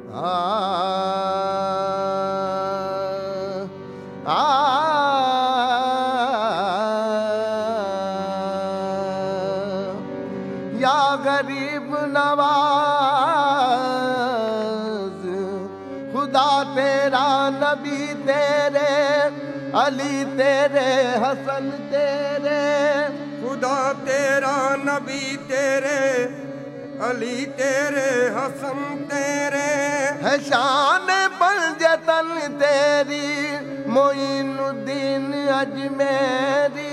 या गरीब नवाज, खुदा तेरा नबी तेरे, अली तेरे, हसन तेरे। खुदा तेरा नबी तेरे, अली तेरे, हसन तेरे। है शान पंजतन तेरी, मोइनुद्दीन अजमेरी।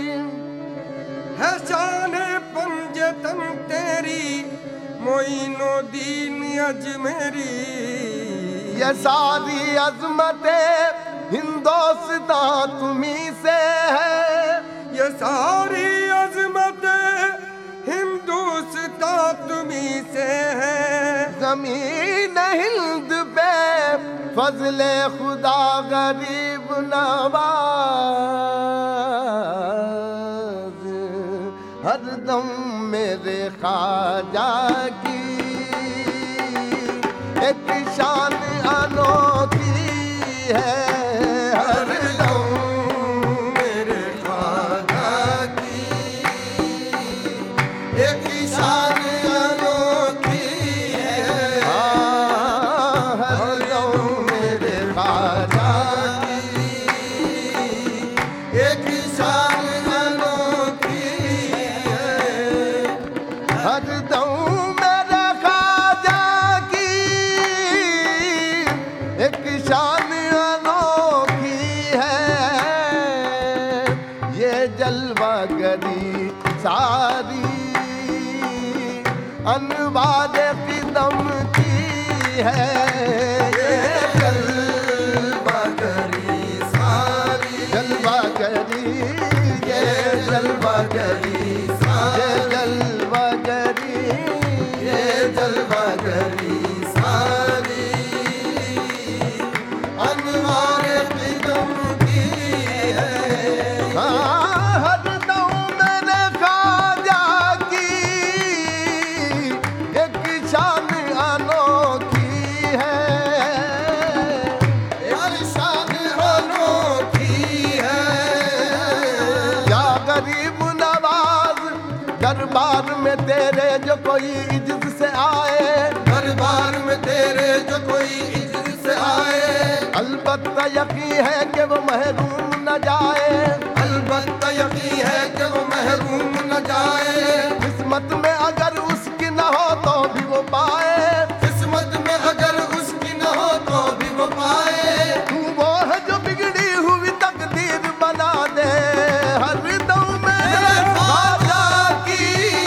है शान पंजतन तेरी, मोइनुद्दीन अजमेरी। ये सारी अजमते हिंदुस्तान तुम्ही से है, ये सारी अजमत हिंदुस्तान तुम्ही से है। जमीन हिंद पे फजले खुदा गरीब नवाज, हरदम मेरे ख्वाजा की एक शान अनोखी है। हरदम मेरे ख्वाजा की एक शान अनोखी है। हरदम मेरे ख्वाजा की एक शान अनोखी है। हरदम मेरे ख्वाजा की एक शान अनोखी है। ये जलवागरी सारी अनवार कदम की है। ये जलवागरी सारी, जलवागरी, ये जलवागरी सारी, जलवागरी, ये जलवागरी सारी अनवार कदम की है। हरदम मैंने ख्वाजा की एक शान अनोखी है। एक शान अनोखी है। या गरीब नवाज, दरबार में तेरे जो कोई इज्जत से आए, दरबार में तेरे जो कोई इज्जत से आए। अलबत्ता यकीन है कि वो महरूम न जाए। अलबत्ता यकीन है कि वो महरूम न जाए। किस्मत में अगर उसकी न हो तो भी वो पाए। किस्मत में अगर उसकी न हो तो भी वो पाए। तू वो है जो बिगड़ी हुई तकदीर बना दे। हरदम मेरे ख्वाजा की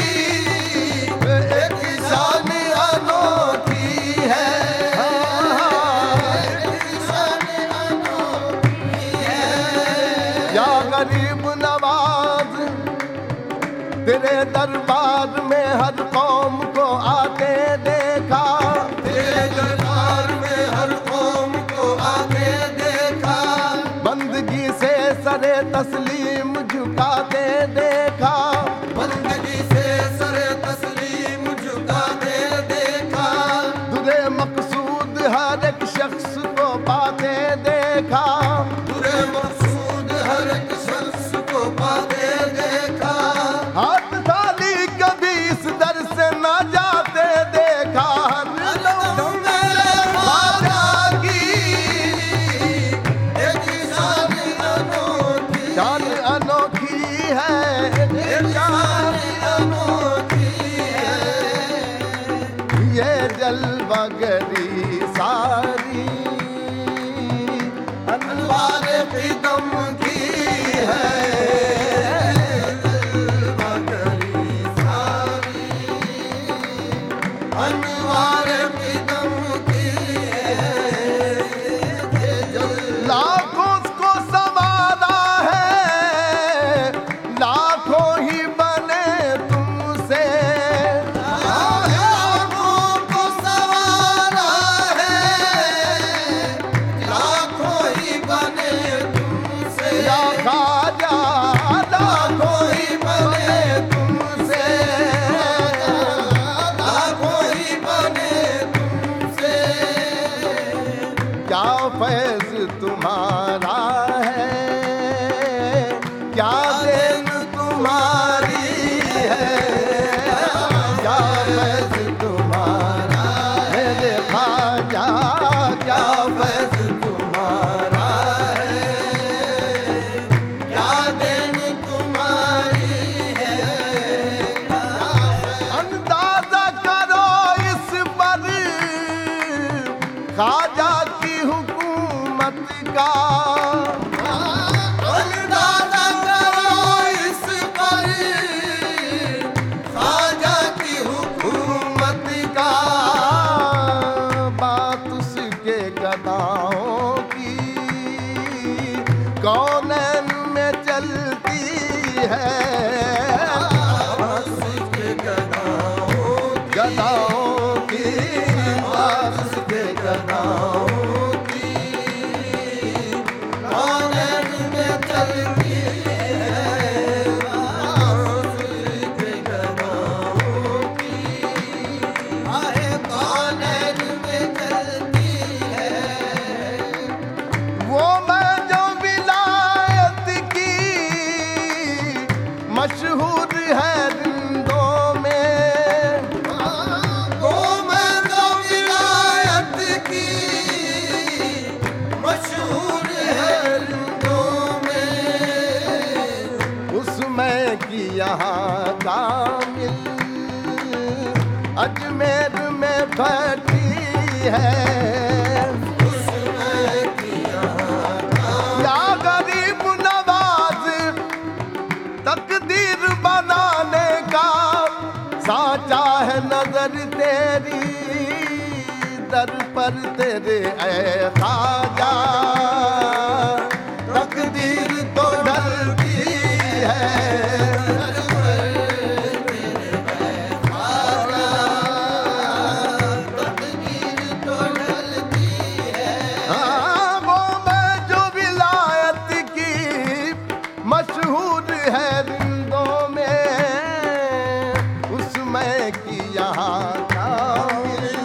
एक शान अनोखी है। या गरीब नवाज, तेरे दरबार में हर कौम को आते देखा। तेरे दरबार में हर कौम को आके देखा। बंदगी से सरे तस्लीम झुकाते देखा। बंदगी से सरे तस्लीम झुकाते देखा। दुरे मकसूद हर एक शख्स को पाते देखा। बुरे मकसूद हर एक शख्स को पाते देखा। हाथ थाली कभी इस दर से न जाते देखा। तुम मेरे ख्वाजा की एक शान अनोखी, शान अनोखी है। एक शान अनोखी है। ये जलवागरी सारी अनवार कदम की है। जलवागरी सारी अनवार कदम की है। लाखों को संवारा है, लाखों ही बने तुमसे। लाखों को सवारा है, लाखों ही बने तुमसे। या ख्वाजा लाखों ही बने तुमसे। लाखों ही बने तुमसे। ख्वाजा की हुकूमत का अंदाजा करो इस पर ख्वाजा की हुकूमत का। बात उसके गदाओं की कौनैन में चलती है, उसके गदाओं की बात उसके गदाओं की कौनैन में चलती है, उसके गदाओं की आहे कौनैन में चलती है। वो मैं जो विलायत की मशहूर है रिंदों में, वो मैं तो विलायत की मशहूर है रिंदों में, उसमें की यहाँ कामिल अजमेर में बैठी है। उसमें किया या गरीब नवाज तकदीर बनाने का साचा है नजर तेरी दर पर तेरे ऐ ख्वाजा। तकदीर तो ढलती है, हाँ, वो मैं जो विलायत की मशहूर है रिंदों में, उसमें की यहाँ कामिल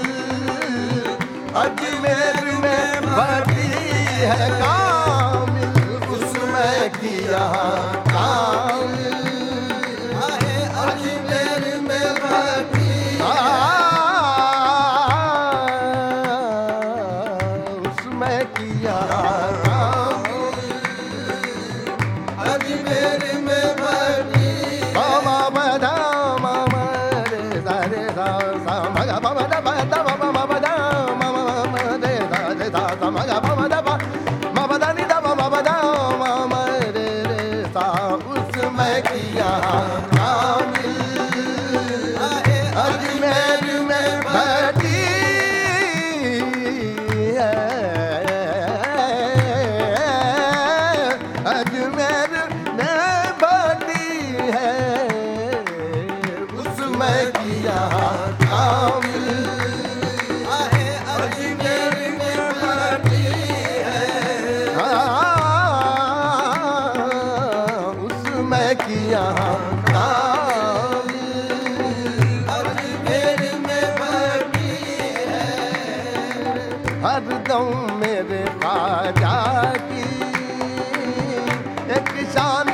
अजमेर में भरी है कामिल, उसमें की यहाँ कामिल आहे अजमेर में बैठी उसमें की यहाँ कामिल अजमेर में बैठी बाबा बदा मामा रे सा रे सा सा मगा बाबा दा बदा बाबा बाबा दा मामा मामा रे सा सा मगा बाबा दा बाबा दा नी दा बाबा दा मामा रे रे सा उसमें किया कामिल आहे अजमेर में बैठी है, अजमेर में बैठी है, उसमें किया कामिल आहे अजमेर में बैठी है, उसमें किया कामिल अजमेर में बैठी है। हरदम मेरे ख्वाजा की एक शान